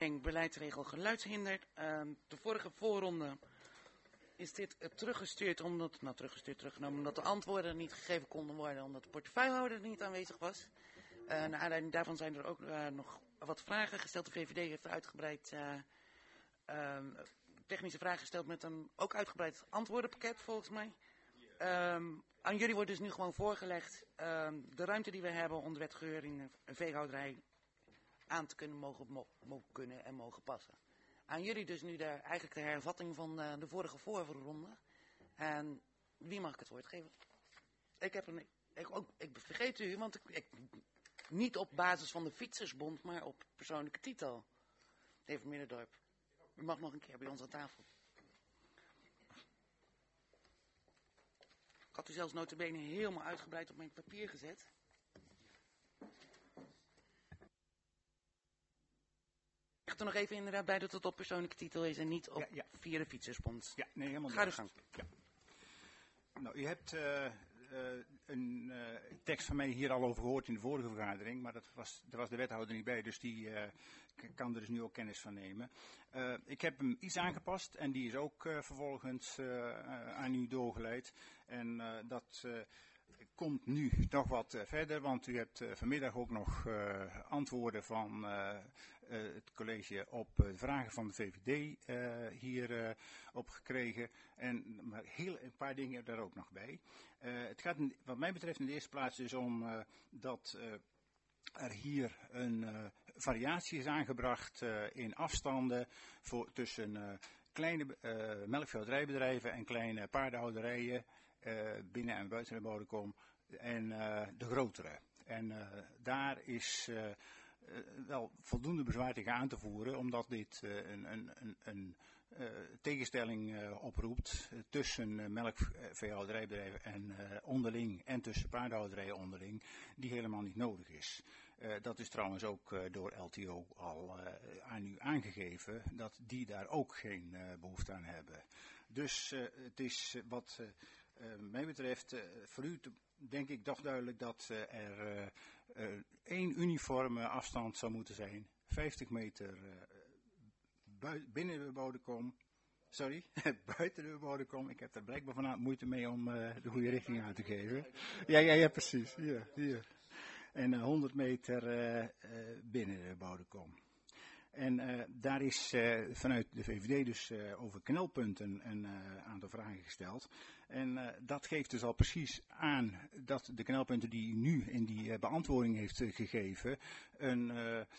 inbreng beleidsregel geluidshinder. De vorige voorronde is dit teruggenomen omdat de antwoorden niet gegeven konden worden, omdat de portefeuillehouder niet aanwezig was. Naar aanleiding daarvan zijn er ook nog wat vragen gesteld. De VVD heeft uitgebreid technische vragen gesteld met een ook uitgebreid antwoordenpakket volgens mij. Aan jullie wordt dus nu gewoon voorgelegd de ruimte die we hebben om de wetgeuring veehouderij aan te kunnen, mogen passen. Aan jullie dus nu eigenlijk de hervatting van de vorige voorronde. En wie mag ik het woord geven? Ik vergeet u, want ik niet op basis van de Fietsersbond, maar op persoonlijke titel. Even Middendorp. U mag nog een keer bij ons aan tafel. Ik had u zelfs nota bene helemaal uitgebreid op mijn papier gezet. Ik er nog even inderdaad bij dat het op persoonlijke titel is en niet op via de Fietsersbond. Ja, nee, helemaal Ga de gang. Ja. Nou, u hebt een tekst van mij hier al over gehoord in de vorige vergadering, maar daar was de wethouder niet bij, dus die kan er dus nu ook kennis van nemen. Ik heb hem iets aangepast en die is ook vervolgens aan u doorgeleid. En dat komt nu nog wat verder, want u hebt vanmiddag ook nog antwoorden van het college op vragen van de VVD hier opgekregen. En maar een paar dingen daar ook nog bij. Het gaat wat mij betreft in de eerste plaats dus om dat er hier een variatie is aangebracht in afstanden tussen kleine melkveehouderijbedrijven en kleine paardenhouderijen binnen en buiten de bodem en de grotere. En daar is wel voldoende bezwaar tegen aan te voeren, omdat dit een tegenstelling oproept tussen melkveehouderijbedrijven en onderling en tussen paardenhouderijen onderling, die helemaal niet nodig is. Dat is trouwens ook door LTO al aan u aangegeven, dat die daar ook geen behoefte aan hebben. Dus het is wat mij betreft voor u denk ik toch duidelijk dat er één uniforme afstand zou moeten zijn. 50 meter binnen de bodem. Sorry, buiten de bodem. Ik heb er blijkbaar vanavond moeite mee om de goede richting aan te geven. Ja, precies. Hier. En 100 meter binnen de bodem. En daar is vanuit de VVD dus over knelpunten een aantal vragen gesteld. En dat geeft dus al precies aan dat de knelpunten die u nu in die beantwoording heeft gegeven een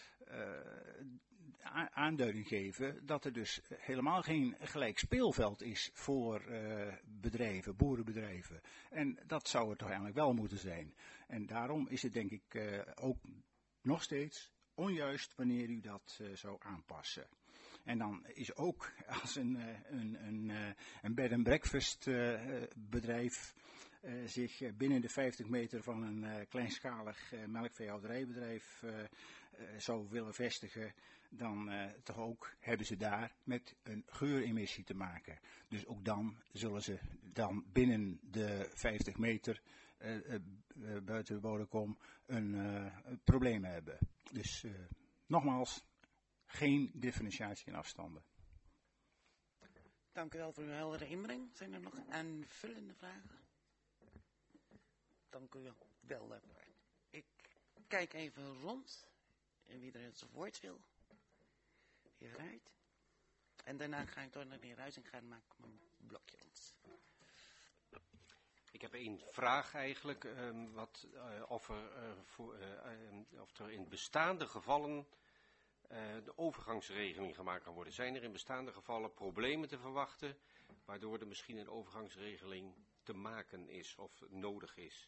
aanduiding geven dat er dus helemaal geen gelijk speelveld is voor bedrijven, boerenbedrijven. En dat zou het toch eigenlijk wel moeten zijn. En daarom is het denk ik ook nog steeds onjuist wanneer u dat zou aanpassen. En dan is ook als een bed and breakfast bedrijf zich binnen de 50 meter van een kleinschalig melkveehouderijbedrijf zou willen vestigen, dan toch ook hebben ze daar met een geuremissie te maken. Dus ook dan zullen ze dan binnen de 50 meter buiten de bodem een probleem hebben. Dus nogmaals, geen differentiatie in afstanden. Dank u wel voor uw heldere inbreng. Zijn er nog aanvullende vragen? Dank u wel daarvoor. Ik kijk even rond. En wie er het woord wil. De heer Ruijt. En daarna ga ik door naar de heer Ruijs en ga maak mijn blokje rond. Ik heb één vraag eigenlijk. Of er in bestaande gevallen de overgangsregeling gemaakt kan worden. Zijn er in bestaande gevallen problemen te verwachten, waardoor er misschien een overgangsregeling te maken is of nodig is?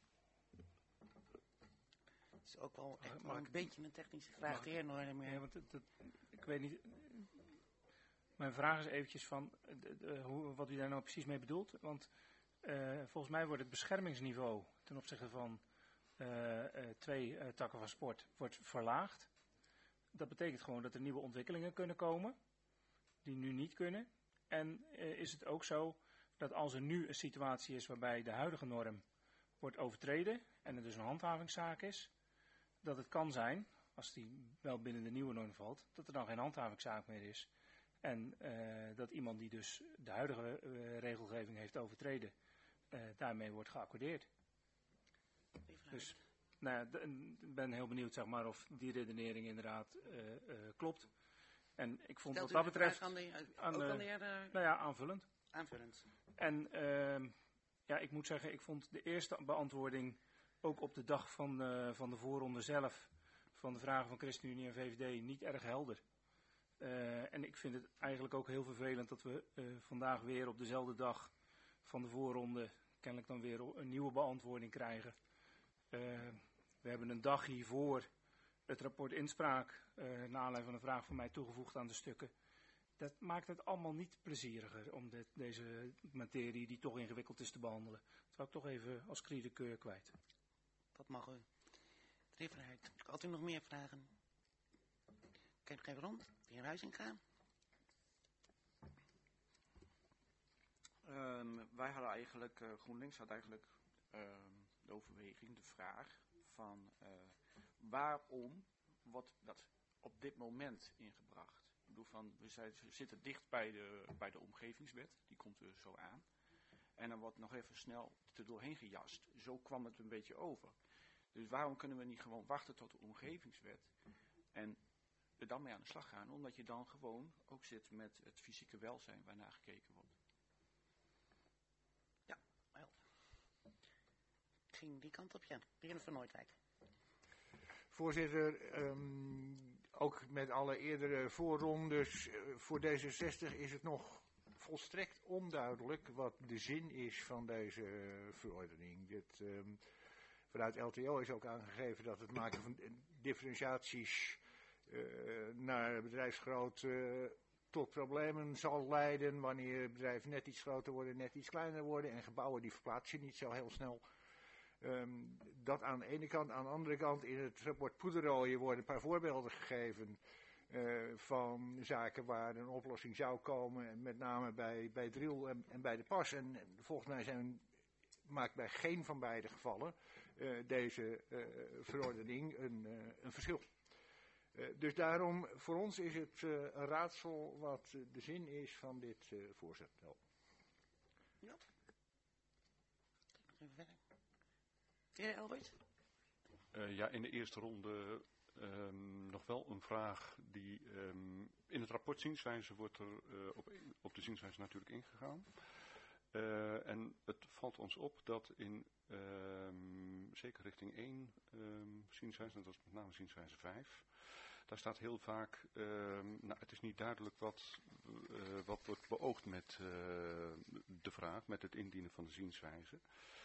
Het is ook wel echt een beetje een technische vraag. Ja, want ik weet niet. Mijn vraag is eventjes van wat u daar nou precies mee bedoelt. Want volgens mij wordt het beschermingsniveau ten opzichte van twee takken van sport wordt verlaagd. Dat betekent gewoon dat er nieuwe ontwikkelingen kunnen komen, die nu niet kunnen. En is het ook zo dat als er nu een situatie is waarbij de huidige norm wordt overtreden en er dus een handhavingszaak is, dat het kan zijn, als die wel binnen de nieuwe norm valt, dat er dan geen handhavingszaak meer is. En dat iemand die dus de huidige regelgeving heeft overtreden, daarmee wordt geaccordeerd. Dus ik ben heel benieuwd, zeg maar, of die redenering inderdaad klopt. En ik vond wat dat betreft aanvullend. Aanvullend. En ik moet zeggen, ik vond de eerste beantwoording ook op de dag van de voorronde zelf, van de vragen van ChristenUnie en VVD, niet erg helder. En ik vind het eigenlijk ook heel vervelend dat we vandaag weer op dezelfde dag van de voorronde kennelijk dan weer een nieuwe beantwoording krijgen. We hebben een dag hiervoor het rapport inspraak, naar aanleiding van een vraag van mij, toegevoegd aan de stukken. Dat maakt het allemaal niet plezieriger om deze materie, die toch ingewikkeld is, te behandelen. Dat wou ik toch even als cri de coeur kwijt. Dat mag u. Meneer Verheid, had u nog meer vragen? Kijk nog even rond. De heer Huizinga. Wij hadden eigenlijk, GroenLinks had eigenlijk de overweging, de vraag van waarom wordt dat op dit moment ingebracht? Ik bedoel van, we zitten dicht bij de omgevingswet, die komt er zo aan. En dan wordt nog even snel er doorheen gejast. Zo kwam het een beetje over. Dus waarom kunnen we niet gewoon wachten tot de omgevingswet en er dan mee aan de slag gaan? Omdat je dan gewoon ook zit met het fysieke welzijn waarnaar gekeken wordt. Ja, wel. Ik ging die kant op, ja. De heer Van Nooitwijk. Voorzitter, ook met alle eerdere voorrondes, voor D66 is het nog volstrekt onduidelijk wat de zin is van deze verordening. Vanuit LTO is ook aangegeven dat het maken van differentiaties naar bedrijfsgrootte tot problemen zal leiden wanneer bedrijven net iets groter worden, net iets kleiner worden en gebouwen die verplaatsen niet zo heel snel. Dat aan de ene kant. Aan de andere kant in het rapport Poederooien worden een paar voorbeelden gegeven van zaken waar een oplossing zou komen. Met name bij Driel en bij de Pas. En volgens mij maakt bij geen van beide gevallen deze verordening een verschil. Dus daarom, voor ons is het een raadsel wat de zin is van dit voorstel. Ja. Even verder. De heer Elbert? In de eerste ronde nog wel een vraag die in het rapport zienswijze wordt er op de zienswijze natuurlijk ingegaan. En het valt ons op dat in zeker richting 1 zienswijze, dat was met name zienswijze 5, daar staat heel vaak, het is niet duidelijk wat wordt beoogd met de vraag, met het indienen van de zienswijze.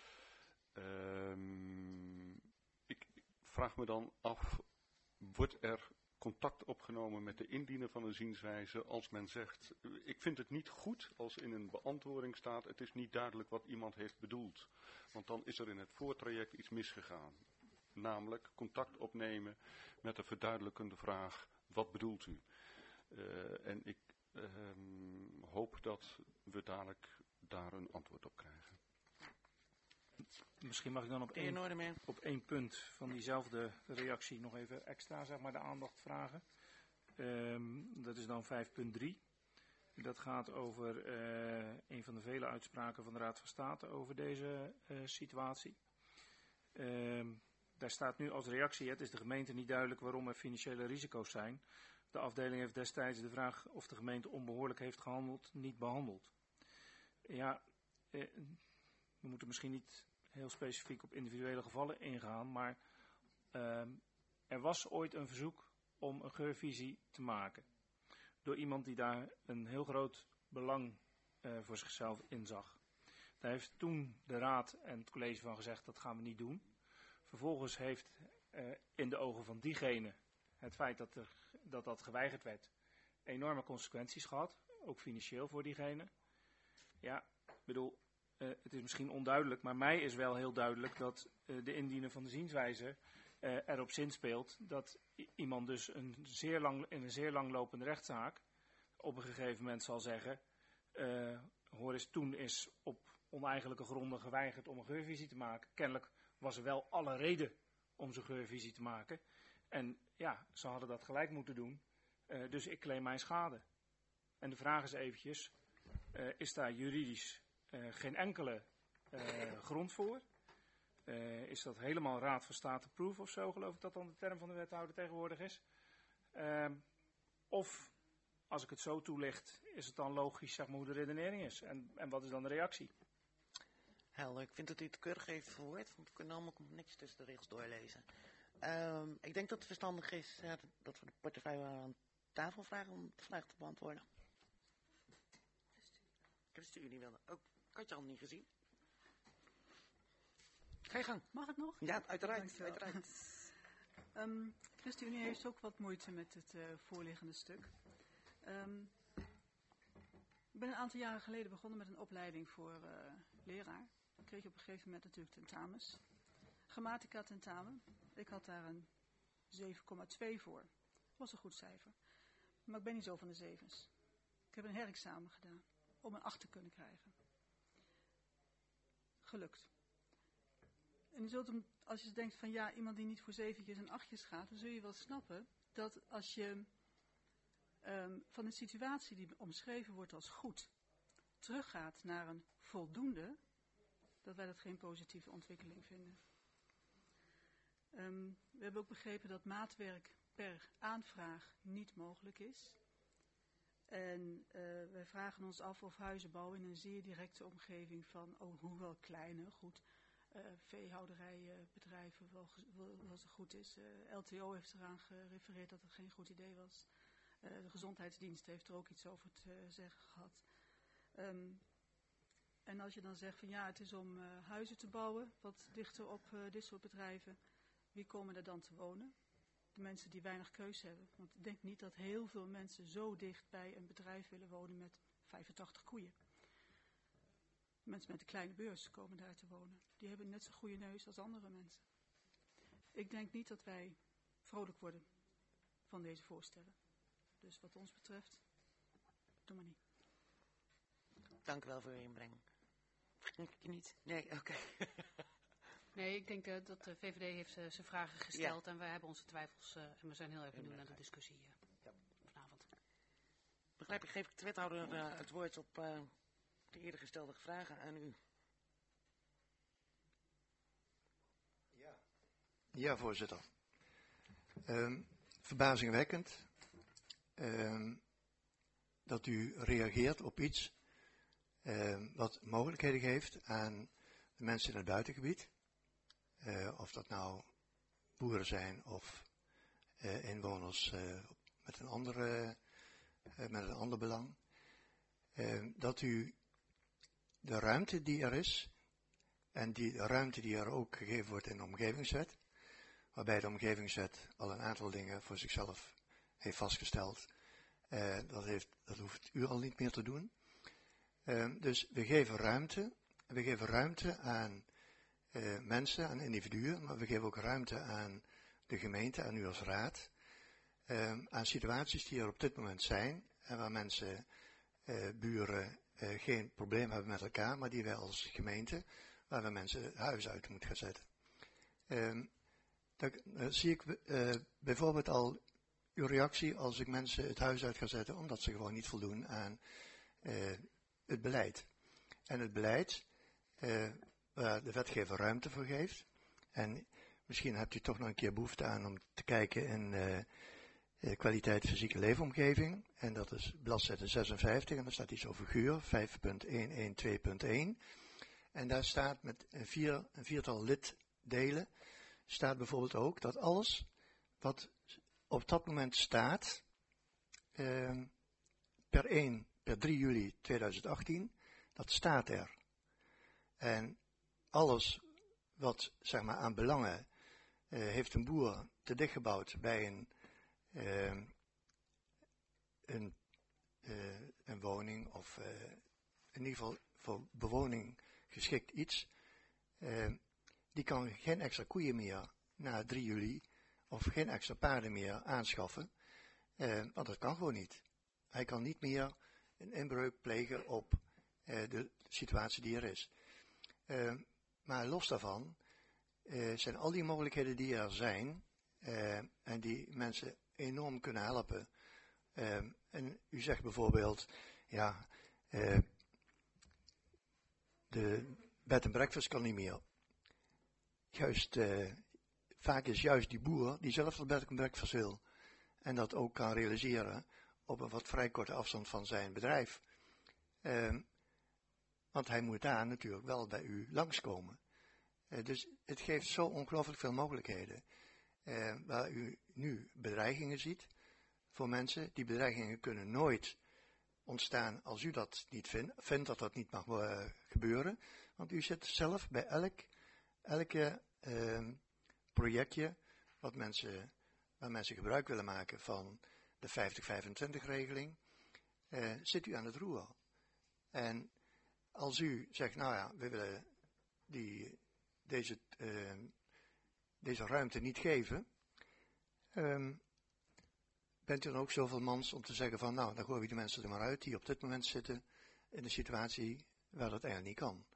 Ik vraag me dan af, wordt er contact opgenomen met de indiener van een zienswijze als men zegt, ik vind het niet goed als in een beantwoording staat, het is niet duidelijk wat iemand heeft bedoeld. Want dan is er in het voortraject iets misgegaan. Namelijk contact opnemen met de verduidelijkende vraag, wat bedoelt u? En ik hoop dat we dadelijk daar een antwoord op krijgen. Misschien mag ik dan op één punt van diezelfde reactie nog even extra, zeg maar, de aandacht vragen. Dat is dan 5.3. Dat gaat over een van de vele uitspraken van de Raad van State over deze situatie. Daar staat nu als reactie, het is de gemeente niet duidelijk waarom er financiële risico's zijn. De afdeling heeft destijds de vraag of de gemeente onbehoorlijk heeft gehandeld, niet behandeld. Ja, we moeten misschien niet heel specifiek op individuele gevallen ingaan, maar er was ooit een verzoek om een geurvisie te maken. Door iemand die daar een heel groot belang voor zichzelf inzag. Daar heeft toen de raad en het college van gezegd, dat gaan we niet doen. Vervolgens heeft in de ogen van diegene het feit dat geweigerd werd enorme consequenties gehad. Ook financieel voor diegene. Ja, ik bedoel, het is misschien onduidelijk, maar mij is wel heel duidelijk dat de indiener van de zienswijze erop zinspeelt dat iemand dus in een zeer langlopende rechtszaak op een gegeven moment zal zeggen, toen is op oneigenlijke gronden geweigerd om een geurvisie te maken. Kennelijk was er wel alle reden om zo'n geurvisie te maken. En ja, ze hadden dat gelijk moeten doen. Dus ik claim mijn schade. En de vraag is eventjes, is daar juridisch geen enkele grond voor? Is dat helemaal Raad van State proof of zo, geloof ik dat dan de term van de wethouder tegenwoordig is? Of, als ik het zo toelicht, is het dan logisch, zeg maar, hoe de redenering is? En wat is dan de reactie? Helder, ik vind dat u het keurig heeft verwoord, want we kunnen allemaal netjes tussen de regels doorlezen. Ik denk dat het verstandig is dat we de portefeuille aan tafel vragen om de vraag te beantwoorden. Ik heb de studie niet wilde. Oh, ik had je al niet gezien. Ga je gang. Mag het nog? Ja, uiteraard. Dankjewel. uiteraard. ChristenUnie heeft ook wat moeite met het voorliggende stuk. Ik ben een aantal jaren geleden begonnen met een opleiding voor leraar. Ik kreeg op een gegeven moment natuurlijk tentamens. Grammatica tentamen. Ik had daar een 7,2 voor. Dat was een goed cijfer. Maar ik ben niet zo van de zevens. Ik heb een herexamen gedaan om een 8 te kunnen krijgen. Gelukt. En je zult als je denkt van ja, iemand die niet voor 7'tjes en 8'tjes gaat, dan zul je wel snappen dat als je van een situatie die omschreven wordt als goed, teruggaat naar een voldoende, dat wij dat geen positieve ontwikkeling vinden. We hebben ook begrepen dat maatwerk per aanvraag niet mogelijk is. En wij vragen ons af of huizen bouwen in een zeer directe omgeving van, hoewel kleine, goed, veehouderijbedrijven wel zo goed is. LTO heeft eraan gerefereerd dat het geen goed idee was. De gezondheidsdienst heeft er ook iets over te zeggen gehad. En als je dan zegt van ja, het is om huizen te bouwen, wat dichter op dit soort bedrijven, wie komen er dan te wonen? De mensen die weinig keus hebben. Want ik denk niet dat heel veel mensen zo dicht bij een bedrijf willen wonen met 85 koeien. Mensen met een kleine beurs komen daar te wonen. Die hebben net zo'n goede neus als andere mensen. Ik denk niet dat wij vrolijk worden van deze voorstellen. Dus wat ons betreft, doe maar niet. Dank u wel voor uw inbreng. Verknik ik je niet? Nee, oké. Nee, ik denk dat de VVD heeft zijn vragen gesteld en wij hebben onze twijfels. En we zijn heel erg benieuwd naar de discussie vanavond. Begrijp ik, geef ik de wethouder het woord op de eerder gestelde vragen aan u. Ja, voorzitter. Verbazingwekkend dat u reageert op iets wat mogelijkheden geeft aan de mensen in het buitengebied. Of dat nou boeren zijn of inwoners met een ander belang. Dat u de ruimte die er is, en die ruimte die er ook gegeven wordt in de omgevingswet, waarbij de omgevingswet al een aantal dingen voor zichzelf heeft vastgesteld, dat hoeft u al niet meer te doen. Dus we geven ruimte aan mensen, aan individuen, maar we geven ook ruimte aan de gemeente, aan u als raad, aan situaties die er op dit moment zijn en waar mensen, buren, geen probleem hebben met elkaar, maar die wij als gemeente, waar we mensen het huis uit moeten gaan zetten. Dan zie ik bijvoorbeeld al uw reactie als ik mensen het huis uit ga zetten, omdat ze gewoon niet voldoen aan het beleid. En het beleid, waar de wetgever ruimte voor geeft. En misschien hebt u toch nog een keer behoefte aan om te kijken in kwaliteit fysieke leefomgeving. En dat is bladzijde 56 en daar staat iets over GUUR 5.112.1. En daar staat met een viertal liddelen, staat bijvoorbeeld ook dat alles wat op dat moment staat, per 3 juli 2018, dat staat er. En alles wat, zeg maar, aan belangen heeft een boer te dicht gebouwd bij een woning of in ieder geval voor bewoning geschikt iets, die kan geen extra koeien meer na 3 juli of geen extra paarden meer aanschaffen, want dat kan gewoon niet. Hij kan niet meer een inbreuk plegen op de situatie die er is. Maar los daarvan zijn al die mogelijkheden die er zijn, en die mensen enorm kunnen helpen. En u zegt bijvoorbeeld, ja, de bed and breakfast kan niet meer. Juist, vaak is juist die boer die zelf dat bed and breakfast wil. En dat ook kan realiseren op een wat vrij korte afstand van zijn bedrijf. Want hij moet daar natuurlijk wel bij u langskomen. Dus het geeft zo ongelooflijk veel mogelijkheden. Waar u nu bedreigingen ziet voor mensen. Die bedreigingen kunnen nooit ontstaan als u dat niet vindt dat dat niet mag gebeuren. Want u zit zelf bij elke projectje waar mensen gebruik willen maken van de 50-25 regeling, zit u aan het roer. En als u zegt, nou ja, we willen deze ruimte niet geven, bent u dan ook zoveel mans om te zeggen van, nou, dan gooien we die mensen er maar uit die op dit moment zitten in een situatie waar dat eigenlijk niet kan.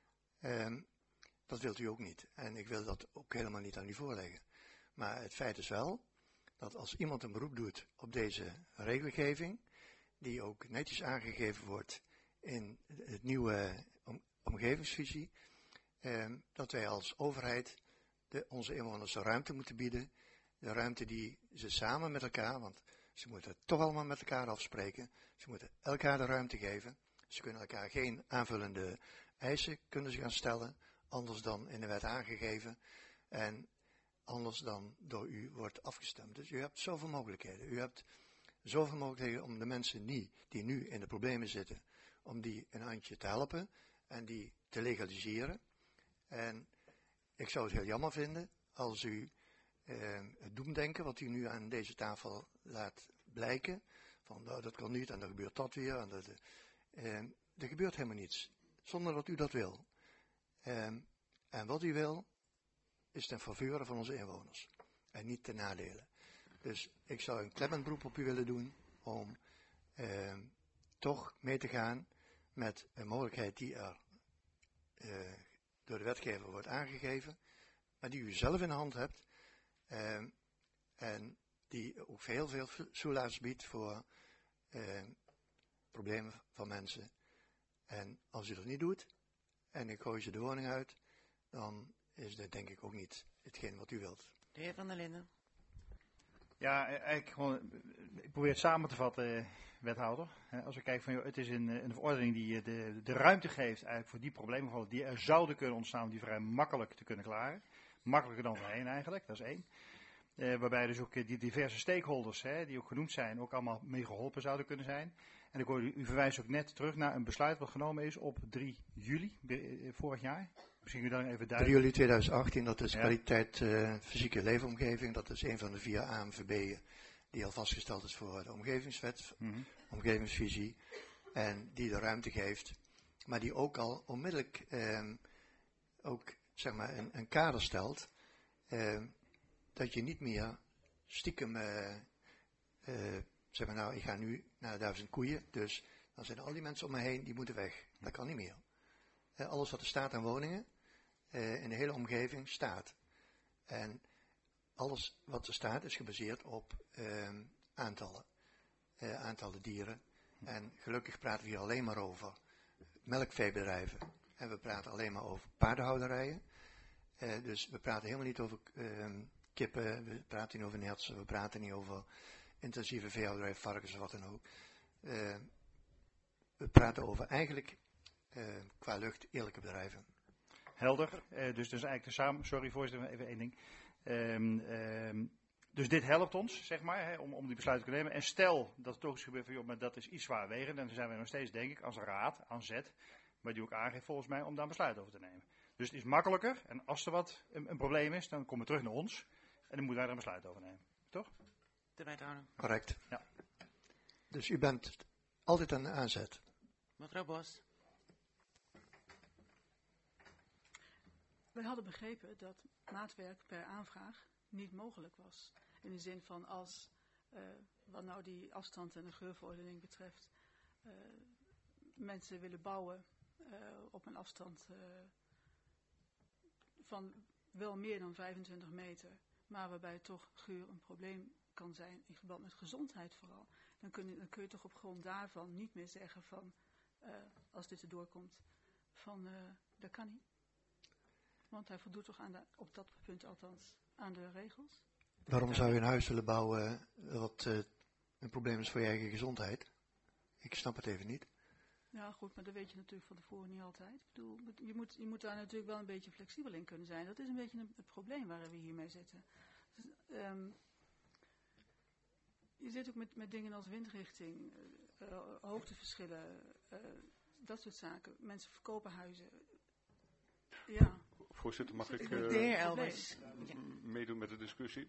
Dat wilt u ook niet. En ik wil dat ook helemaal niet aan u voorleggen. Maar het feit is wel dat als iemand een beroep doet op deze regelgeving, die ook netjes aangegeven wordt in het nieuwe omgevingsvisie, dat wij als overheid onze inwoners de ruimte moeten bieden. De ruimte die ze samen met elkaar, want ze moeten het toch allemaal met elkaar afspreken. Ze moeten elkaar de ruimte geven. Ze kunnen elkaar geen aanvullende eisen gaan stellen, anders dan in de wet aangegeven en anders dan door u wordt afgestemd. Dus u hebt zoveel mogelijkheden. U hebt zoveel mogelijkheden om de mensen die nu in de problemen zitten, om die een handje te helpen en die te legaliseren. En ik zou het heel jammer vinden als u het doemdenken wat u nu aan deze tafel laat blijken, van nou, dat kan niet en dan gebeurt dat weer. En er gebeurt helemaal niets, zonder dat u dat wil. En wat u wil, is ten faveur van onze inwoners en niet ten nadele. Dus ik zou een klemmend beroep op u willen doen om toch mee te gaan met een mogelijkheid die er door de wetgever wordt aangegeven, maar die u zelf in de hand hebt en die ook heel veel soelaas biedt voor problemen van mensen. En als u dat niet doet en ik gooi ze de woning uit, dan is dat denk ik ook niet hetgeen wat u wilt. De heer Van der Linden. Ja, eigenlijk gewoon, ik probeer het samen te vatten, wethouder. Als we kijken van, joh, het is een verordening die de ruimte geeft eigenlijk voor die problemen die er zouden kunnen ontstaan, om die vrij makkelijk te kunnen klaren. Makkelijker dan voorheen eigenlijk, dat is één. Waarbij dus ook die diverse stakeholders, die ook genoemd zijn, ook allemaal mee geholpen zouden kunnen zijn. En ik hoor u verwijst ook net terug naar een besluit wat genomen is op 3 juli vorig jaar. Misschien u dan even duidelijk. 3 juli 2018, dat is kwaliteit fysieke leefomgeving. Dat is een van de 4 AMVB'en die al vastgesteld is voor de omgevingswet, omgevingsvisie. En die de ruimte geeft, maar die ook al onmiddellijk ook zeg maar een kader stelt. Dat je niet meer stiekem, zeg maar nou, ik ga nu naar 1000 koeien, dus dan zijn al die mensen om me heen, die moeten weg. Dat kan niet meer. Alles wat er staat aan woningen, in de hele omgeving staat. En alles wat er staat is gebaseerd op aantallen dieren. En gelukkig praten we hier alleen maar over melkveebedrijven. En we praten alleen maar over paardenhouderijen. Dus we praten helemaal niet over kippen, we praten niet over nertsen, we praten niet over intensieve veehouderij, varkens of wat dan ook. We praten over eigenlijk qua lucht eerlijke bedrijven. Helder, dus eigenlijk samen, sorry voorzitter, even één ding. Dus dit helpt ons, zeg maar, om die besluiten te nemen. En stel dat het toch eens gebeurt van, joh, maar dat is iets zwaarwegend, dan zijn wij nog steeds, denk ik, als raad aan zet, maar die ook aangeeft volgens mij om daar een besluit over te nemen. Dus het is makkelijker en als er wat een probleem is, dan komen we terug naar ons en dan moeten wij er een besluit over nemen. Toch? De wethouder. Correct. Ja. Dus u bent altijd aan de aanzet. Mevrouw Bos. Wij hadden begrepen dat maatwerk per aanvraag niet mogelijk was. In de zin van als, wat nou die afstand en de geurverordening betreft, mensen willen bouwen op een afstand van wel meer dan 25 meter. maar waarbij toch geur een probleem kan zijn in verband met gezondheid vooral. Dan kun je toch op grond daarvan niet meer zeggen van, als dit erdoor komt, van dat kan niet. Want hij voldoet toch op dat punt althans aan de regels. Waarom zou je een huis willen bouwen wat een probleem is voor je eigen gezondheid? Ik snap het even niet. Ja goed, maar dat weet je natuurlijk van tevoren niet altijd. Ik bedoel, je moet daar natuurlijk wel een beetje flexibel in kunnen zijn. Dat is een beetje het probleem waar we hiermee zitten. Dus, je zit ook met dingen als windrichting, hoogteverschillen, dat soort zaken. Mensen verkopen huizen. Ja. Voorzitter, mag ik meedoen met de discussie?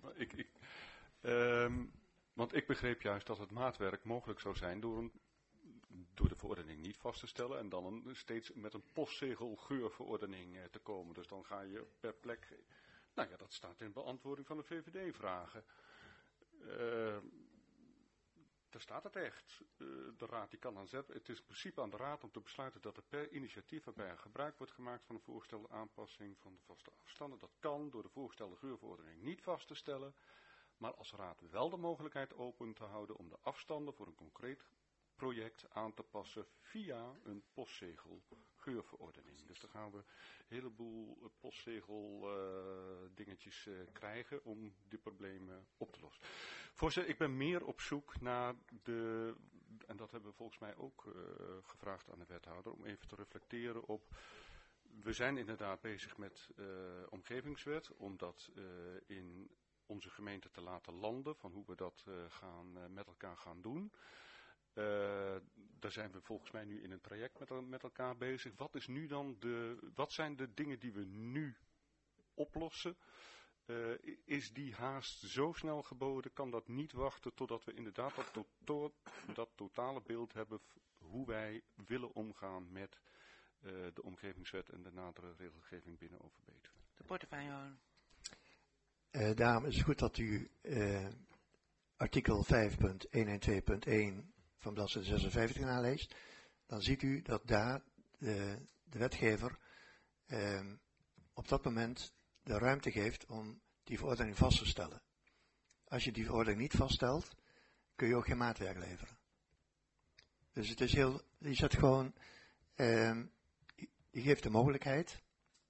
Want ik begreep juist dat het maatwerk mogelijk zou zijn door de verordening niet vast te stellen en dan steeds met een postzegelgeurverordening te komen. Dus dan ga je per plek. Nou ja, dat staat in beantwoording van de VVD-vragen. Daar staat het echt. De raad die kan dan zetten. Het is in principe aan de raad om te besluiten dat er per initiatief waarbij gebruik wordt gemaakt van de voorgestelde aanpassing van de vaste afstanden. Dat kan door de voorgestelde geurverordening niet vast te stellen. Maar als raad wel de mogelijkheid open te houden om de afstanden voor een concreet project aan te passen via een postzegelgeurverordening. Dus dan gaan we een heleboel postzegel dingetjes krijgen om die problemen op te lossen. Voorzitter, ik ben meer op zoek naar en dat hebben we volgens mij ook gevraagd aan de wethouder, om even te reflecteren op. We zijn inderdaad bezig met omgevingswet, om dat in onze gemeente te laten landen, van hoe we dat met elkaar gaan doen. Daar zijn we volgens mij nu in een traject met elkaar bezig. Wat zijn de dingen die we nu oplossen? Is die haast zo snel geboden? Kan dat niet wachten totdat we inderdaad dat totale beeld hebben hoe wij willen omgaan met de omgevingswet en de nadere regelgeving binnen Overbetuwe? De portefeuillehouder. Daarom is het goed dat u artikel 5.112.1 van bladzijde 56 naleest. Dan ziet u dat daar de wetgever op dat moment de ruimte geeft om die verordening vast te stellen. Als je die verordening niet vaststelt, kun je ook geen maatwerk leveren. Dus het is je zet gewoon, je geeft de mogelijkheid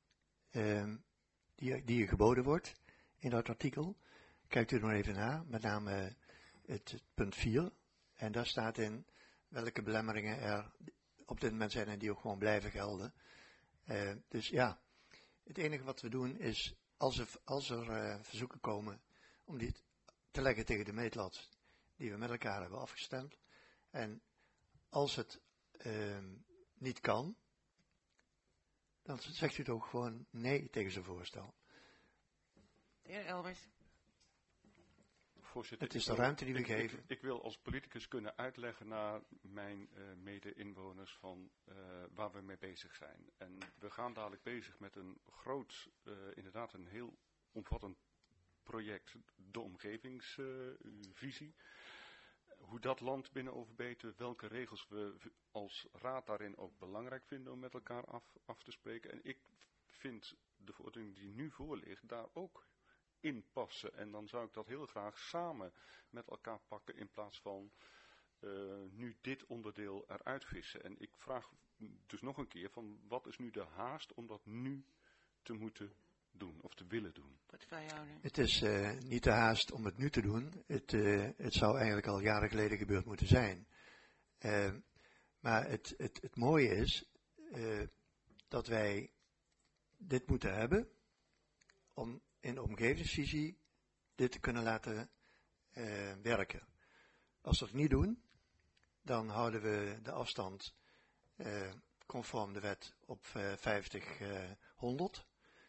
die je geboden wordt in dat artikel. Kijkt u er nog even naar, met name het punt 4. En daar staat in welke belemmeringen er op dit moment zijn en die ook gewoon blijven gelden. Dus ja, het enige wat we doen is, als er verzoeken komen om die te leggen tegen de meetlat die we met elkaar hebben afgestemd. En als het niet kan, dan zegt u toch gewoon nee tegen zijn voorstel. De heer Elbers. Voorzitter, het is de ruimte die we geven. Ik wil als politicus kunnen uitleggen naar mijn mede-inwoners van waar we mee bezig zijn. En we gaan dadelijk bezig met een groot, inderdaad een heel omvattend project, de omgevingsvisie. Hoe dat land binnen Overbetuwe, welke regels we als raad daarin ook belangrijk vinden om met elkaar af te spreken. En ik vind de verordening die nu voor ligt daar ook in passen. En dan zou ik dat heel graag samen met elkaar pakken in plaats van nu dit onderdeel eruit vissen. En ik vraag dus nog een keer van wat is nu de haast om dat nu te moeten doen of te willen doen? Het is niet de haast om het nu te doen. Het zou eigenlijk al jaren geleden gebeurd moeten zijn. Maar het mooie is dat wij dit moeten hebben om in de omgevingsvisie dit te kunnen laten werken. Als we het niet doen, dan houden we de afstand conform de wet op 50-100.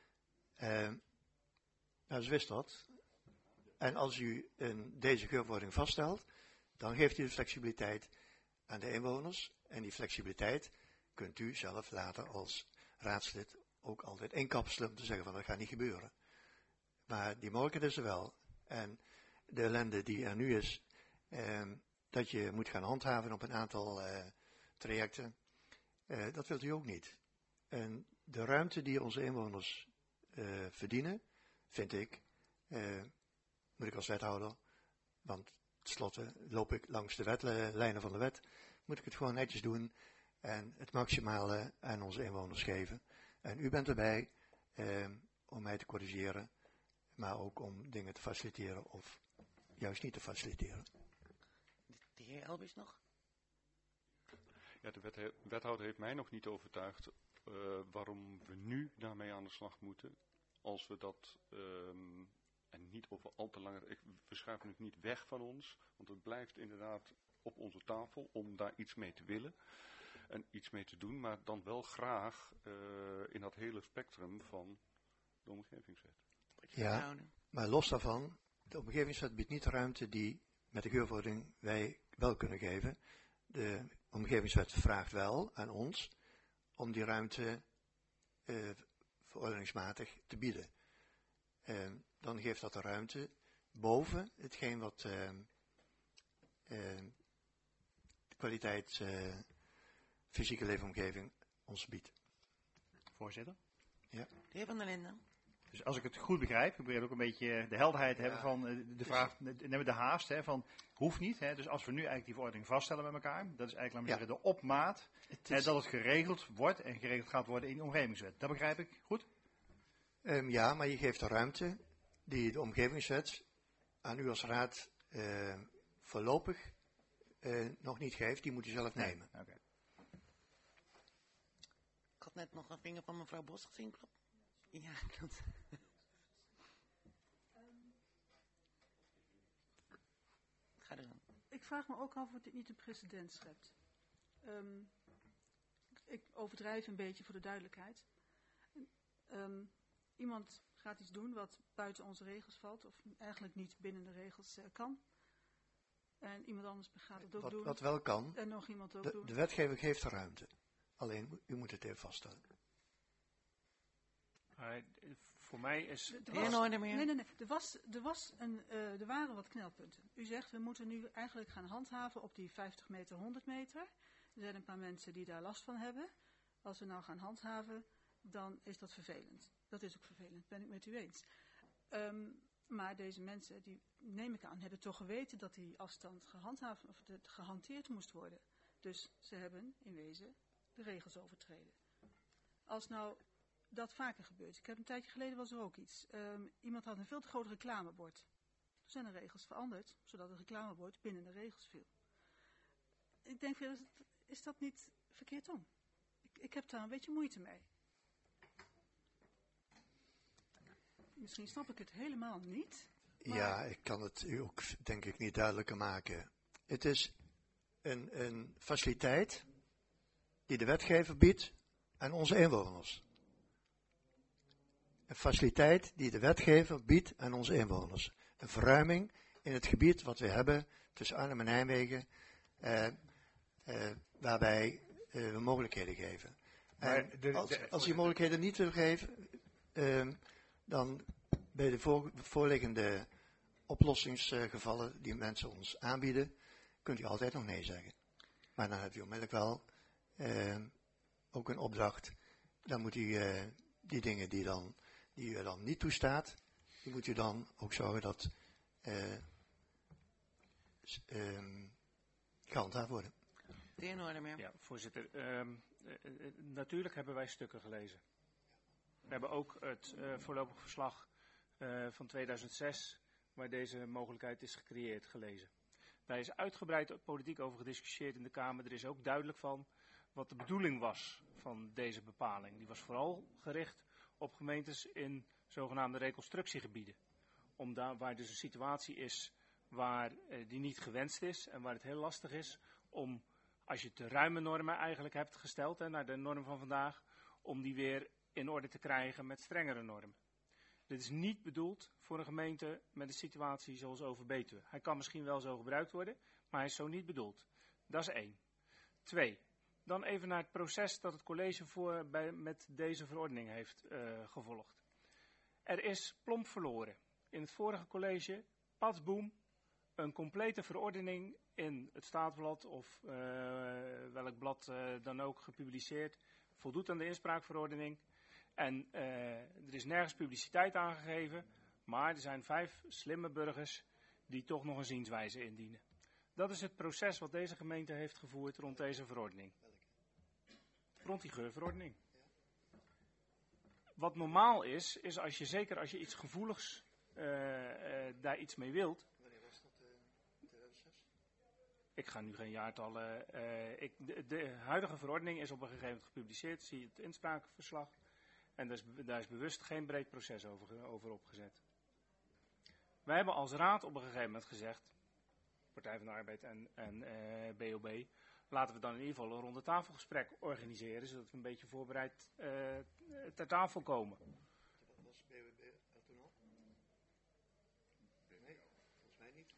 Nou, ze wist dat. En als u deze geurverordening vaststelt, dan geeft u de flexibiliteit aan de inwoners. En die flexibiliteit kunt u zelf later als raadslid ook altijd inkapselen om te zeggen van dat gaat niet gebeuren. Maar die mogelijkheid is er wel. En de ellende die er nu is, dat je moet gaan handhaven op een aantal trajecten, dat wilt u ook niet. En de ruimte die onze inwoners verdienen, vind ik, moet ik als wethouder, want tenslotte loop ik langs de lijnen van de wet, moet ik het gewoon netjes doen en het maximale aan onze inwoners geven. En u bent erbij om mij te corrigeren, maar ook om dingen te faciliteren of juist niet te faciliteren. De heer Elbers nog? Ja, de wethouder heeft mij nog niet overtuigd waarom we nu daarmee aan de slag moeten. Als we dat, en niet over al te langer, we schuiven het niet weg van ons, want het blijft inderdaad op onze tafel om daar iets mee te willen en iets mee te doen, maar dan wel graag in dat hele spectrum van de omgevingswet. Ja, maar los daarvan, de omgevingswet biedt niet de ruimte die met de geurverordening wij wel kunnen geven. De omgevingswet vraagt wel aan ons om die ruimte verordeningsmatig te bieden. Dan geeft dat de ruimte boven hetgeen wat de kwaliteit fysieke leefomgeving ons biedt. Voorzitter? Ja. De heer Van der Linden. Dus als ik het goed begrijp, ik probeer ook een beetje de helderheid te hebben van de vraag, nemen de haast, hè, van hoeft niet. Hè, dus als we nu eigenlijk die verordening vaststellen met elkaar, dat is eigenlijk, laat maar zeggen, de opmaat, dat het geregeld wordt en geregeld gaat worden in de omgevingswet. Dat begrijp ik goed? Ja, maar je geeft de ruimte die de omgevingswet aan u als raad voorlopig nog niet geeft, die moet u zelf nemen. Nee. Okay. Ik had net nog een vinger van mevrouw Bos gezien, klopt? Ja, klopt. Ga er dan. Ik vraag me ook af of dit niet een precedent schept. Ik overdrijf een beetje voor de duidelijkheid. Iemand gaat iets doen wat buiten onze regels valt, of eigenlijk niet binnen de regels kan. En iemand anders gaat het ook doen. Wat wel kan, en nog iemand ook doen. De wetgever geeft de ruimte. Alleen, u moet het even vaststellen. Voor mij is... Er waren wat knelpunten. U zegt, we moeten nu eigenlijk gaan handhaven op die 50 meter, 100 meter. Er zijn een paar mensen die daar last van hebben. Als we nou gaan handhaven, dan is dat vervelend. Dat is ook vervelend, ben ik met u eens. Maar deze mensen, die neem ik aan, hebben toch geweten dat die afstand gehanteerd moest worden. Dus ze hebben in wezen de regels overtreden. Als nou dat vaker gebeurt. Ik heb een tijdje geleden was er ook iets. Iemand had een veel te groot reclamebord. Toen zijn de regels veranderd, zodat het reclamebord binnen de regels viel. Ik denk, is dat niet verkeerd om? Ik heb daar een beetje moeite mee. Misschien snap ik het helemaal niet. Maar... Ja, ik kan het u ook denk ik niet duidelijker maken. Het is een faciliteit die de wetgever biedt aan onze inwoners. Een faciliteit die de wetgever biedt aan onze inwoners. Een verruiming in het gebied wat we hebben tussen Arnhem en Nijmegen, waarbij we mogelijkheden geven. En als die mogelijkheden niet wil geven, dan bij de voorliggende oplossingsgevallen die mensen ons aanbieden, kunt u altijd nog nee zeggen. Maar dan hebt u onmiddellijk wel ook een opdracht. Dan moet u die dingen die u dan niet toestaat, die moet u dan ook zorgen dat gehandhaafd worden. De heer Noordermeer. Ja, voorzitter. Natuurlijk hebben wij stukken gelezen. We hebben ook het voorlopig verslag van 2006, waar deze mogelijkheid is gecreëerd, gelezen. Daar is uitgebreid politiek over gediscussieerd in de Kamer. Er is ook duidelijk van wat de bedoeling was van deze bepaling. Die was vooral gericht op gemeentes in zogenaamde reconstructiegebieden. Waar dus een situatie is waar die niet gewenst is en waar het heel lastig is om, als je te ruime normen eigenlijk hebt gesteld, naar de norm van vandaag, om die weer in orde te krijgen met strengere normen. Dit is niet bedoeld voor een gemeente met een situatie zoals Overbetuwe. Hij kan misschien wel zo gebruikt worden, maar hij is zo niet bedoeld. Dat is 1. 2. Dan even naar het proces dat het college met deze verordening heeft gevolgd. Er is plomp verloren. In het vorige college, patsboom, een complete verordening in het Staatsblad of welk blad dan ook gepubliceerd. Voldoet aan de inspraakverordening. En er is nergens publiciteit aangegeven Maar er zijn 5 slimme burgers die toch nog een zienswijze indienen. Dat is het proces wat deze gemeente heeft gevoerd rond deze verordening. Rond die geurverordening. Wat normaal is als je, zeker als je iets gevoeligs daar iets mee wilt. Wanneer was dat, 2006? Ik ga nu geen jaartallen. De huidige verordening is op een gegeven moment gepubliceerd. Zie je het inspraakverslag. En daar is bewust geen breed proces over opgezet. Wij hebben als raad op een gegeven moment gezegd, Partij van de Arbeid en BOB, laten we dan in ieder geval een ronde tafelgesprek organiseren, zodat we een beetje voorbereid ter tafel komen. Was BBB er toen al? Nee, volgens mij niet.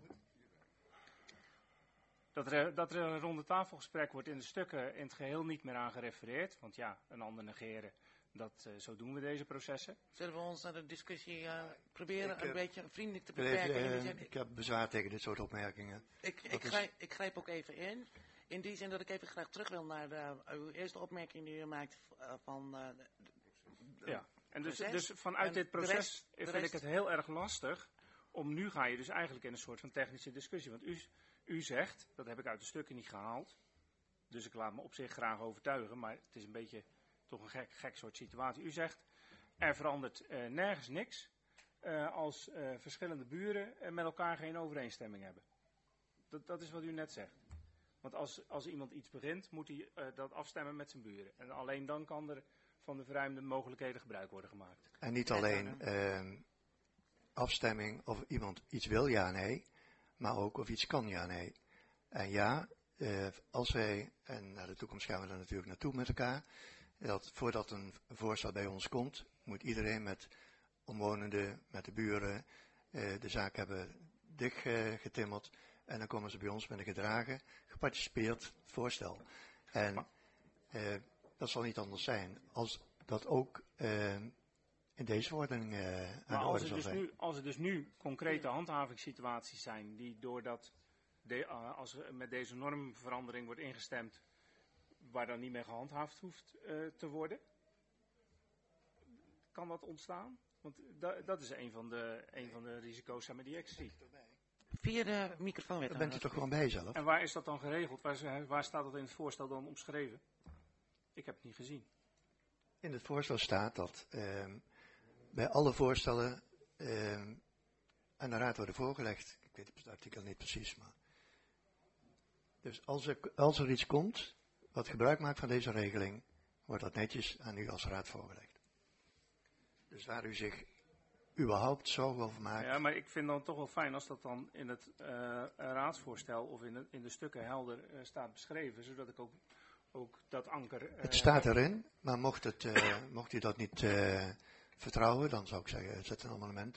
Dat er een ronde tafelgesprek wordt in de stukken in het geheel niet meer aan gerefereerd. Want ja, een ander negeren, zo doen we deze processen. Zullen we ons naar de discussie proberen een beetje vriendelijk te beperken? Ik heb bezwaar tegen dit soort opmerkingen. Ik grijp ook even in. In die zin dat ik even graag terug wil naar uw eerste opmerking die u maakt van... ja, en dus vanuit dit proces vind ik het heel erg lastig. Nu ga je dus eigenlijk in een soort van technische discussie. Want u zegt, dat heb ik uit de stukken niet gehaald. Dus ik laat me op zich graag overtuigen. Maar het is een beetje toch een gek soort situatie. U zegt, er verandert nergens niks als verschillende buren met elkaar geen overeenstemming hebben. Dat is wat u net zegt. Want als iemand iets begint, moet hij dat afstemmen met zijn buren. En alleen dan kan er van de verruimde mogelijkheden gebruik worden gemaakt. En niet alleen afstemming of iemand iets wil, ja, nee. Maar ook of iets kan, ja, nee. En ja, als wij, en naar de toekomst gaan we er natuurlijk naartoe met elkaar, dat voordat een voorstel bij ons komt, moet iedereen met omwonenden, met de buren, de zaak hebben dichtgetimmerd. En dan komen ze bij ons met een gedragen, geparticipeerd voorstel. En dat zal niet anders zijn als dat ook in deze verordening aan de orde zal zijn. Als er dus nu concrete handhavingssituaties zijn die doordat als er met deze normverandering wordt ingestemd, waar dan niet meer gehandhaafd hoeft te worden, kan dat ontstaan? Want dat is een van de risico's die ik zie. Via de microfoon. Daar bent u toch gewoon bij zelf? En waar is dat dan geregeld? Waar staat dat in het voorstel dan omschreven? Ik heb het niet gezien. In het voorstel staat dat bij alle voorstellen aan de raad worden voorgelegd. Ik weet het artikel niet precies, maar. Dus als er iets komt wat gebruik maakt van deze regeling, wordt dat netjes aan u als raad voorgelegd. Dus waar u zich überhaupt zorgen over maakt. Ja, maar ik vind dan toch wel fijn als dat dan in het raadsvoorstel of in de stukken helder staat beschreven, zodat ik ook dat anker... het staat erin, maar mocht u dat niet vertrouwen, dan zou ik zeggen, zet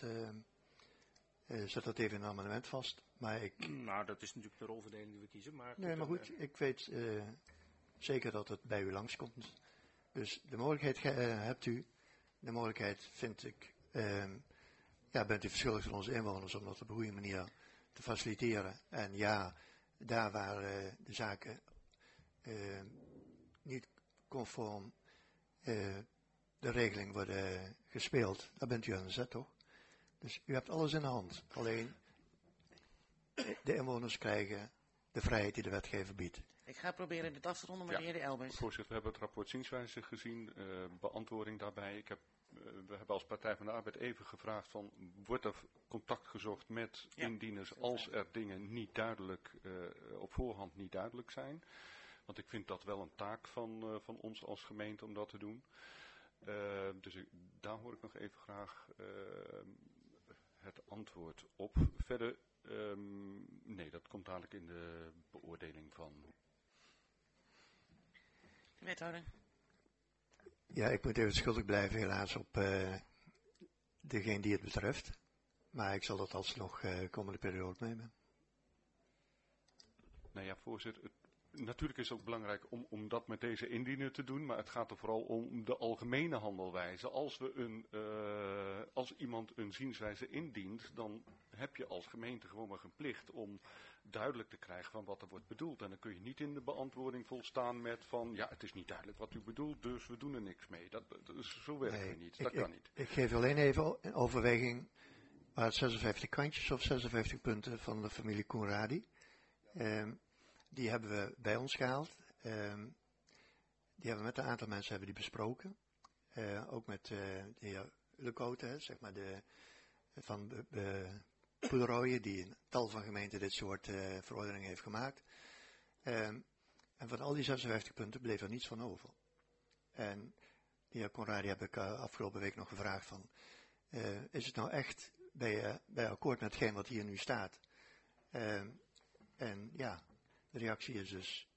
dat even in een amendement vast. Maar nou, dat is natuurlijk de rolverdeling die we kiezen. Maar goed, nee, maar goed, ik weet zeker dat het bij u langskomt. Dus de mogelijkheid hebt u. De mogelijkheid vind ik, bent u verschuldigd van onze inwoners om dat op een goede manier te faciliteren. En ja, daar waar de zaken niet conform de regeling worden gespeeld, daar bent u aan de zet, toch? Dus u hebt alles in de hand. Alleen de inwoners krijgen de vrijheid die de wetgever biedt. Ik ga proberen dit af te ronden, meneer de Elbers. Voorzitter, we hebben het rapport zienswijze gezien, beantwoording daarbij. We hebben als Partij van de Arbeid even gevraagd van, wordt er contact gezocht met indieners als er dingen niet duidelijk, op voorhand niet duidelijk zijn? Want ik vind dat wel een taak van ons als gemeente om dat te doen. Dus daar hoor ik nog even graag het antwoord op. Verder, nee, dat komt dadelijk in de beoordeling van. De wethouder. Ja, ik moet even schuldig blijven helaas op degene die het betreft. Maar ik zal dat alsnog komende periode opnemen. Nou ja, voorzitter, natuurlijk is het ook belangrijk om dat met deze indiener te doen, maar het gaat er vooral om de algemene handelwijze. Als iemand een zienswijze indient, dan heb je als gemeente gewoon een plicht om duidelijk te krijgen van wat er wordt bedoeld. En dan kun je niet in de beantwoording volstaan met van, ja, het is niet duidelijk wat u bedoelt, dus we doen er niks mee. Zo werken we niet. Dat kan niet. Ik geef alleen even in overweging, waar het 56 kantjes of 56 punten van de familie Koenradi. Die hebben we bij ons gehaald. Die hebben we met een aantal mensen hebben die besproken. Ook met de heer Lecote, zeg maar van Poederooien, die een tal van gemeenten dit soort verordeningen heeft gemaakt. En van al die 56 punten bleef er niets van over. En de heer Conradi heb ik afgelopen week nog gevraagd van, is het nou echt bij akkoord met hetgeen wat hier nu staat? En ja, de reactie is dus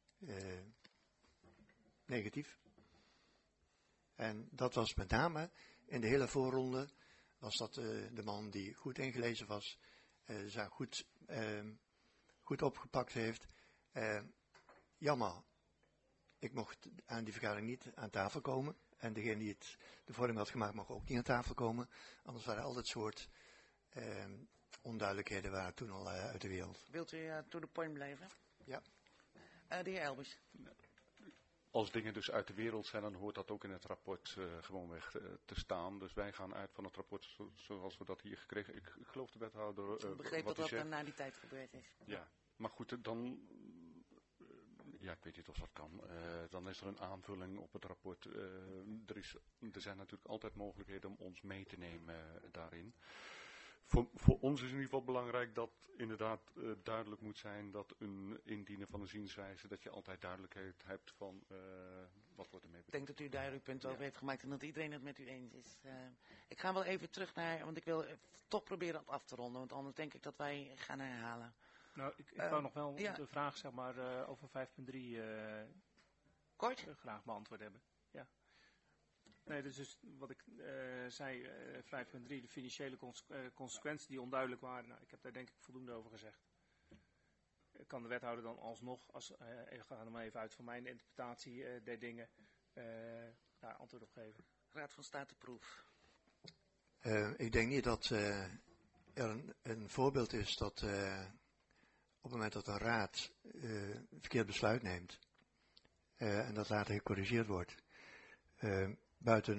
negatief. En dat was met name in de hele voorronde, was dat de man die goed ingelezen was, de zaak goed opgepakt heeft. Jammer, ik mocht aan die vergadering niet aan tafel komen. En degene die de vorming had gemaakt, mocht ook niet aan tafel komen. Anders waren altijd soort onduidelijkheden waren toen al uit de wereld. Wilt u to the point blijven? Ja. De heer Elbers. Als dingen dus uit de wereld zijn, dan hoort dat ook in het rapport gewoonweg te staan. Dus wij gaan uit van het rapport zoals we dat hier gekregen. Ik geloof de wethouder. Ik begreep dat dat na die tijd gebeurd is. Ja, maar goed, dan. Ja, ik weet niet of dat kan. Dan is er een aanvulling op het rapport. Er zijn natuurlijk altijd mogelijkheden om ons mee te nemen daarin. Voor ons is in ieder geval belangrijk dat inderdaad duidelijk moet zijn dat een indiener van een zienswijze, dat je altijd duidelijkheid hebt van wat wordt ermee bedoeld. Ik denk dat u duidelijk punt over heeft gemaakt en dat iedereen het met u eens is. Ik ga wel even terug naar, want ik wil toch proberen af te ronden, want anders denk ik dat wij gaan herhalen. Nou, ik wou nog wel de vraag zeg maar, over 5.3 kort graag beantwoord hebben. Ja. Nee, dus wat ik zei, 5.3, de financiële consequenties die onduidelijk waren. Nou, ik heb daar denk ik voldoende over gezegd. Kan de wethouder dan alsnog, ik ga er maar even uit van mijn interpretatie der dingen, daar antwoord op geven? Raad van State proef. Ik denk niet dat er een voorbeeld is dat op het moment dat een raad een verkeerd besluit neemt en dat later gecorrigeerd wordt, buiten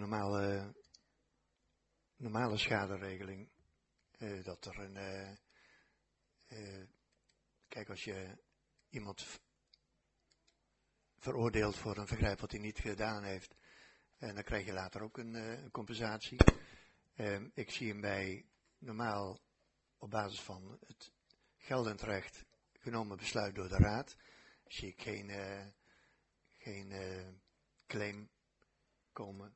normale schaderegeling, dat er kijk, als je iemand veroordeelt voor een vergrijp wat hij niet gedaan heeft, dan krijg je later ook een compensatie. Ik zie hem bij normaal op basis van het geldend recht genomen besluit door de raad, zie ik geen claim komen.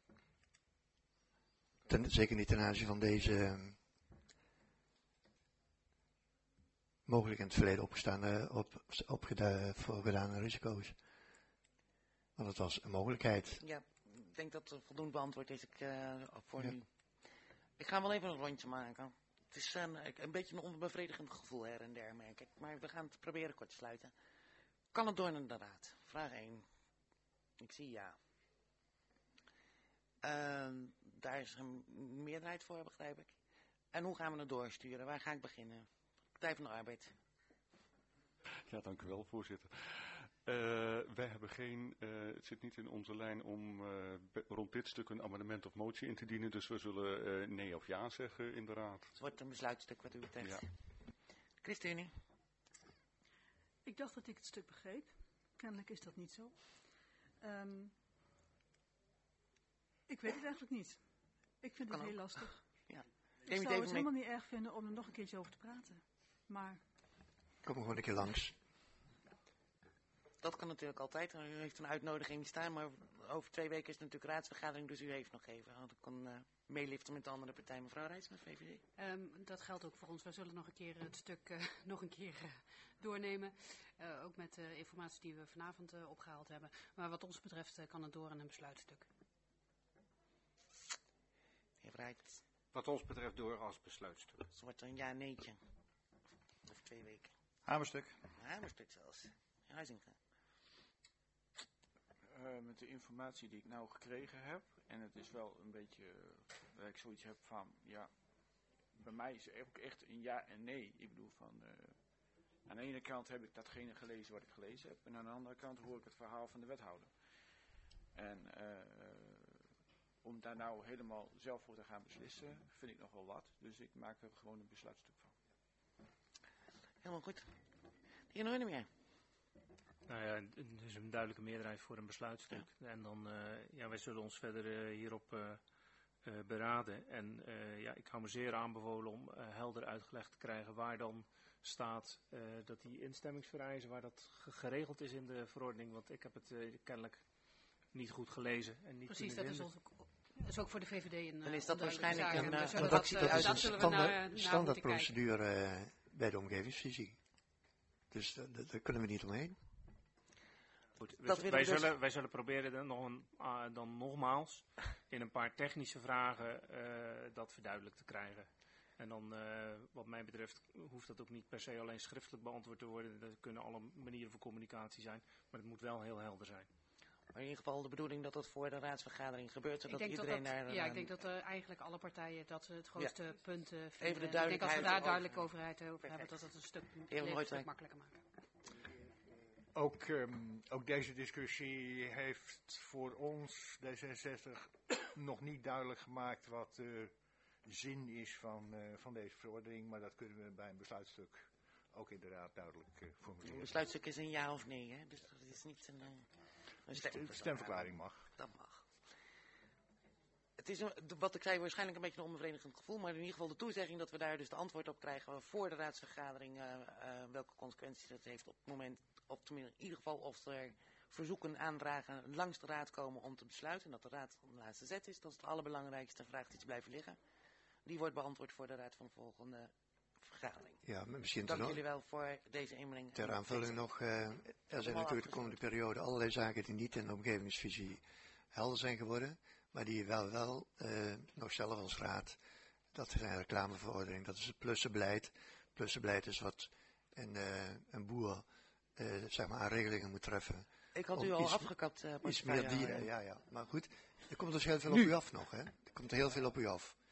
Zeker niet ten aanzien van deze mogelijk in het verleden voorgedane risico's. Want het was een mogelijkheid. Ja, ik denk dat het voldoende beantwoord is voor nu. Ik ga wel even een rondje maken. Het is een beetje een onbevredigend gevoel her en der, merk ik. Maar we gaan het proberen kort te sluiten. Kan het door naar de raad? Vraag 1. Ik zie ja. Daar is een meerderheid voor, begrijp ik. En hoe gaan we het doorsturen? Waar ga ik beginnen? Partij van de Arbeid. Ja, dank u wel, voorzitter. Wij hebben het zit niet in onze lijn om rond dit stuk een amendement of motie in te dienen. Dus we zullen nee of ja zeggen in de raad. Het wordt een besluitstuk wat u betreft. Ja. ChristenUnie. Ik dacht dat ik het stuk begreep. Kennelijk is dat niet zo. Ik weet het eigenlijk niet. Ik vind het heel lastig. Ja. Ik zou het helemaal niet erg vinden om er nog een keertje over te praten. Maar... Kom gewoon een keer langs. Dat kan natuurlijk altijd. U heeft een uitnodiging staan, maar over 2 weken is het natuurlijk raadsvergadering, dus u heeft nog even. Want ik kan meeliften met de andere partij. Mevrouw Rijts met VVD. Dat geldt ook voor ons. Wij zullen nog een keer het stuk doornemen. Ook met de informatie die we vanavond opgehaald hebben. Maar wat ons betreft kan het door in een besluitstuk. Mevrouw Rijts. Wat ons betreft door als besluitstuk. Het wordt een ja-neetje. Over 2 weken. Hamerstuk. Hamerstuk zelfs. Huizinga. Met de informatie die ik nou gekregen heb, en het is wel een beetje, dat ik zoiets heb van, ja, bij mij is het ook echt een ja en nee. Ik bedoel aan de ene kant heb ik datgene gelezen wat ik gelezen heb. En aan de andere kant hoor ik het verhaal van de wethouder. En om daar nou helemaal zelf voor te gaan beslissen, vind ik nog wel wat. Dus ik maak er gewoon een besluitstuk van. Helemaal goed. De heer Neunemeyer. Nou ja, er is een duidelijke meerderheid voor een besluitstuk. Ja. En dan, wij zullen ons verder hierop beraden. En ik hou me zeer aanbevolen om helder uitgelegd te krijgen waar dan staat dat die instemmingsvereisen, waar dat geregeld is in de verordening. Want ik heb het kennelijk niet goed gelezen. En niet precies, dat is ook voor de VVD een dan is dat waarschijnlijk dat is een standaardprocedure bij de omgevingsvisie. Dus daar kunnen we niet omheen. Goed, wij zullen proberen dan nogmaals in een paar technische vragen dat verduidelijkt te krijgen. En dan wat mij betreft hoeft dat ook niet per se alleen schriftelijk beantwoord te worden. Er kunnen alle manieren van communicatie zijn, maar het moet wel heel helder zijn. Maar in ieder geval de bedoeling dat dat voor de raadsvergadering gebeurt, zodat iedereen daar... Ja, ik denk dat eigenlijk alle partijen dat het grootste punt vinden. Even de duidelijkheid. Ik denk als we daar duidelijk over hebben, dat het een stuk makkelijker maakt. Ook deze discussie heeft voor ons, D66, nog niet duidelijk gemaakt wat de zin is van deze verordening. Maar dat kunnen we bij een besluitstuk ook inderdaad duidelijk formuleren. Een besluitstuk is een ja of nee, hè? Dus dat is niet een stemverklaring mag. Dat mag. Het is, wat ik zei, waarschijnlijk een beetje een onbevredigend gevoel, maar in ieder geval de toezegging dat we daar dus de antwoord op krijgen voor de raadsvergadering, welke consequenties dat heeft op het moment, in ieder geval of er verzoeken aandragen langs de raad komen om te besluiten, en dat de raad de laatste zet is, dat is het allerbelangrijkste vraag die is blijven liggen. Die wordt beantwoord voor de raad van de volgende vergadering. Ja, misschien dank jullie wel voor deze inbreng. Ter aanvulling nog, er zijn natuurlijk de komende periode allerlei zaken die niet in de omgevingsvisie helder zijn geworden, maar die wel nog zelf als raad, dat is een reclameverordening, dat is het plussenbeleid. Plussenbeleid is wat een boer aan regelingen moet treffen. Ik had u al afgekapt. Iets meer dieren, ja. Maar goed, er komt dus heel veel op u af nog, hè. Er komt heel veel op u af.